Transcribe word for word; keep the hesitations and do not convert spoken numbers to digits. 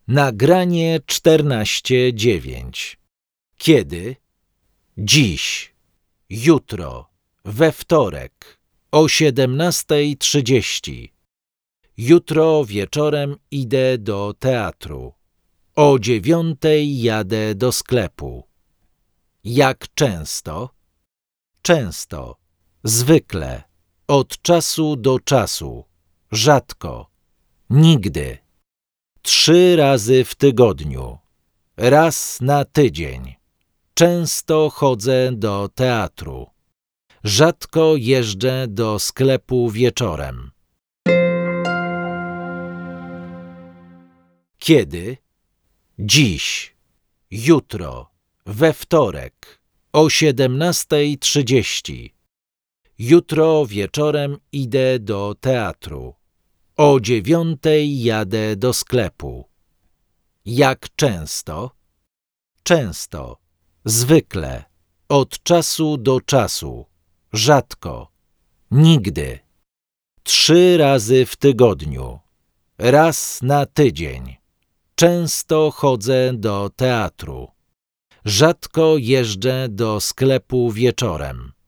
Nagranie czternaście dziewięć. Kiedy? Dziś, jutro, we wtorek, o siedemnastej trzydzieści. Jutro wieczorem idę do teatru. O dziewiątej jadę do sklepu. Jak często? Często, zwykle, od czasu do czasu, rzadko, nigdy. Trzy razy w tygodniu, raz na tydzień. Często chodzę do teatru. Rzadko jeżdżę do sklepu wieczorem. Kiedy? Dziś, jutro, we wtorek, o siedemnastej trzydzieści. Jutro wieczorem idę do teatru. O dziewiątej jadę do sklepu. Jak często? Często, zwykle, od czasu do czasu, rzadko, nigdy. Trzy razy w tygodniu, raz na tydzień. Często chodzę do teatru. Rzadko jeżdżę do sklepu wieczorem.